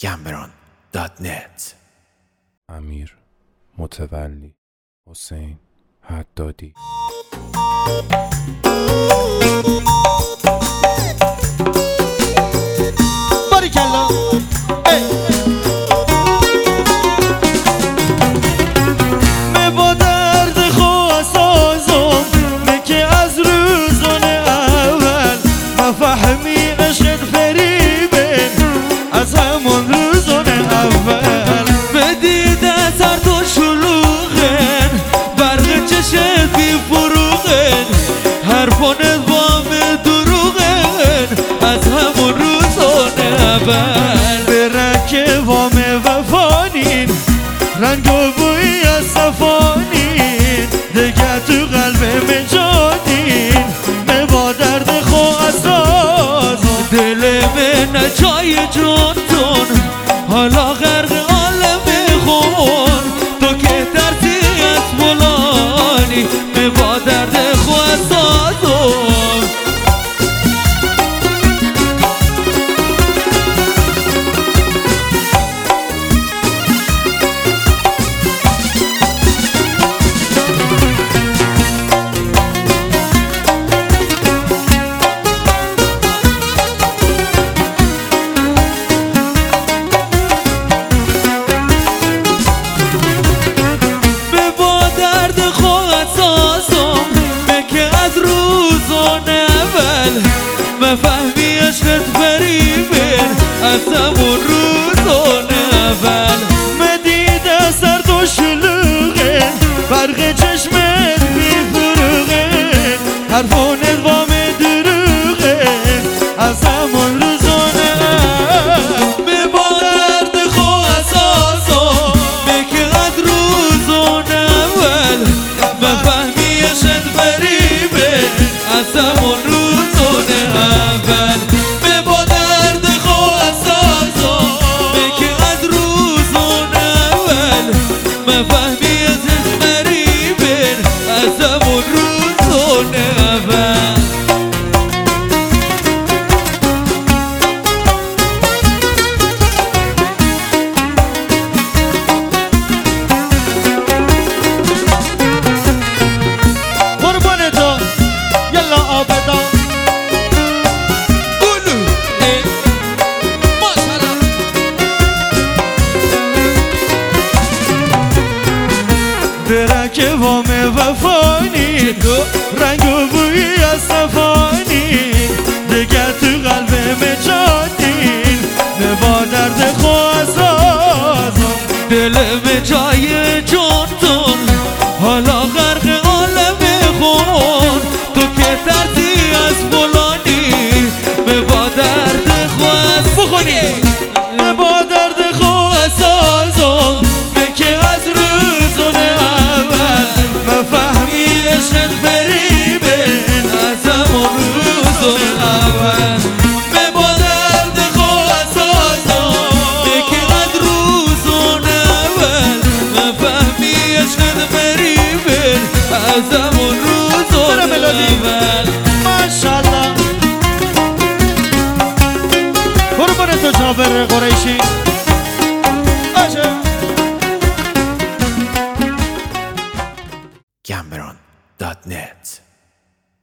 gambron.net. امیر متولی، حسین حدادی. باریکلا من با درد خواه سازم که از روزان اول مفهمی عشق فریبه از همون روزان اول به دیده سرد و شلوغن برق چشت بی فروغن حرفانت با من دروغن از همون روزان اول به رنگ وام وفانین رنگ و بوی از صفانین دیگه تو قلب من جادین من با درد خواه اساس دل من جای جونتون حالا غرق عالم خون تو که ترسی از فلانی من با درد خواه اساسون مفهمی عشقت فریبه از همون روزان اول مدیده سرد و شلوغه برق چشمت بی فروغه حرفانت با من دروغه از همون روزان اول به با درد خواه اساسا که از روزان اول مفهمی عشقت فریبه از همون روزان اول به با درد خواه اساسا که از روزان اول مفهمی عشقت فریبه از همون روزان اول که وام وفانی رنگ و بوی از صفانی دیگه تو قلب مجادین نه با درد خواه سازم دل جای جونتون حالا غرق عالم خون تو که ترسی از فلانی نه با درد خواه بخونی نه با درد خواه سازم که از روزان مفهمی عشقت فریبه از همون روزان اول به با درد خواه اساسا که از روزان اول مفهمی عشقت فریبه از همون روزان اول ماشاءالله قربان تو جابر قریشی